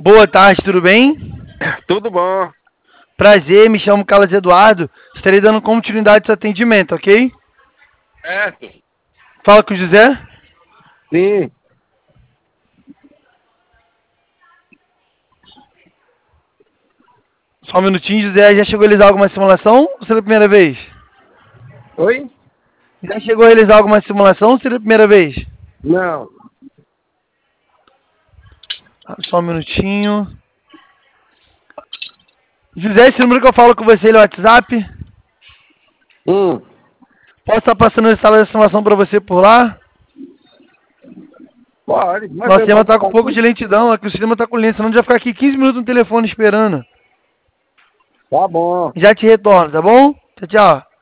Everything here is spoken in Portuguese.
Boa tarde, tudo bem? Tudo bom? Prazer, me chamo Carlos Eduardo. Estarei dando continuidade ao seu atendimento, ok? Certo. Fala com o José. Sim. Só um minutinho, José. Já chegou a realizar alguma simulação ou será a primeira vez? Oi? Já chegou a realizar alguma simulação ou será a primeira vez? Não. Só um minutinho. José, esse número que eu falo com você, ele é o WhatsApp? Hum. Posso estar passando a sala de simulação para você por lá? Pode. Nosso sistema está com um pouco de lentidão, aqui o sistema está com lento, senão a gente vai ficar aqui 15 minutos no telefone esperando. Tá bom. Já te retorno, tá bom? Tchau, tchau.